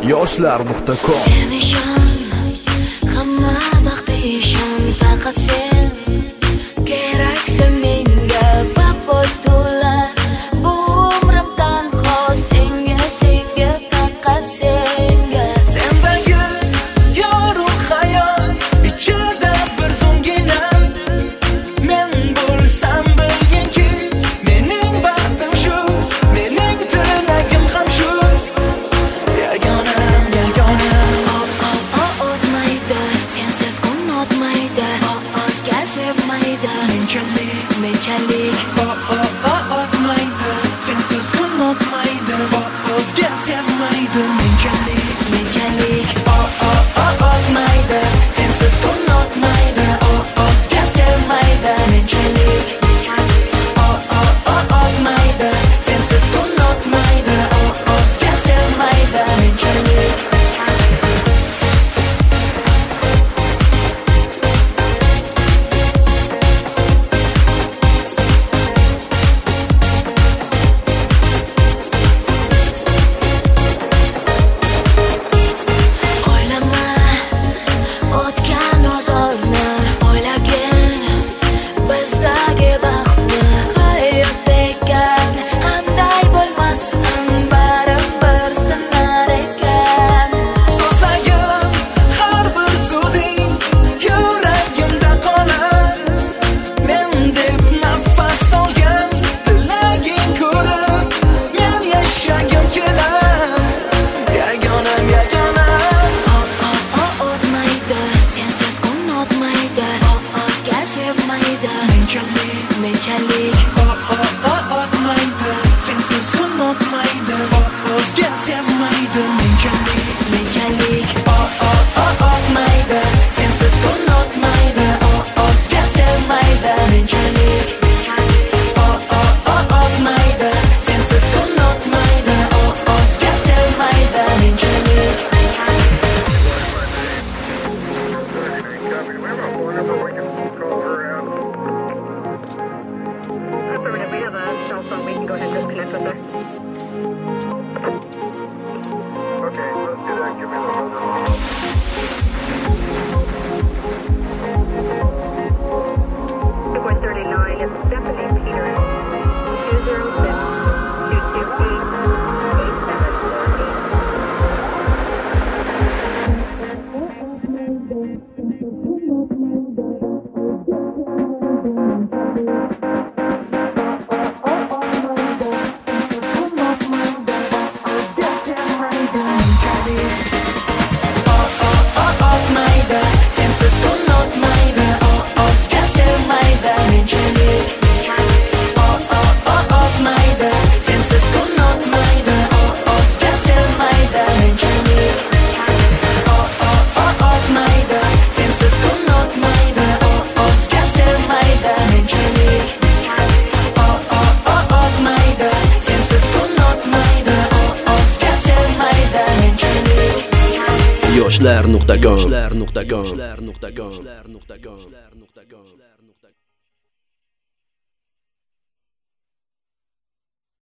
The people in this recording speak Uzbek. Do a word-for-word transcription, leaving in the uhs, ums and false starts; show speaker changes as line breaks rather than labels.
yoshlar nuqta com.
Sen ishon, hamma vaqt ishon, faqat sen keraksan menga vafotula. Bu umrimdan xos senga, senga, faqat senga.
Sendagi yorug' hayot ichida bir zumgina men bo'lsam bilginki, mening baxtim shu, mening tilagim ham shu. Yagonam, yagonam,
Oh, oh, oh, o'tmaydi, sensiz kun o'tmaydi. Oh, o'zga sevmaydi,
menchalik,
menchalik.
oh, oh, oh, o'tmaydi, sensiz kun o'tmaydi. Oh, o'zga sevmaydi, menchalik,
Menchalik,
oh, oh, oh, o'tmaydi, sensiz kun o'tmaydi. Oh, o'zga sevmaydi, menchalik, oh, oh, oh, o'tmaydi, sensiz kun o'tmaydi. Oh, o'zga sevmaydi, menchalik.
o'ylama, o'tgan ozorni, o'ylagin bizdagi baxtni. Hayot ekan, qanday bo'lmasin, baribir sinar ekan.
So'zlagan har bir so'zing yuragimda qolar. Men deb nafas olgan tilaging ko'rib men yashagim kelar. Yagonam, yagonam,
Oh, oh, oh, o'tmaydi, sensiz kun o'tmaydi. Oh, o'zga sevmaydi,
menchalik,
menchalik.
oh, oh, oh, o'tmaydi, sensiz kun o'tmaydi. Oh, o'zga sevmaydi, menchalik,
Menchalik,
oh, oh, oh, o'tmaydi, sensiz kun o'tmaydi. Oh, o'zga sevmaydi, menchalik, oh, oh, oh, o'tmaydi, sensiz kun o'tmaydi. Oh, o'zga sevmaydi, menchalik.
Affirmative, we have a cell phone. We can go ahead and disconnect with her.
Okay, let's do that. Give me the number.
four thirty-nine, it's Stephanie Peters. two zero six, two two eight, eight seven four eight.
O'tmaydi, sensiz kun o'tmaydi. Oh, o'zga sevmaydi, menchalik, oh, oh, oh, o'tmaydi, sensiz kun o'tmaydi. Oh, o'zga sevmaydi, menchalik, oh, oh, oh, o'tmaydi, sensiz kun o'tmaydi. Oh, o'zga sevmaydi, menchalik, oh, oh, oh, o'tmaydi, sensiz kun o'tmaydi. Oh, o'zga sevmaydi, menchalik.
yoshlar nuqta com.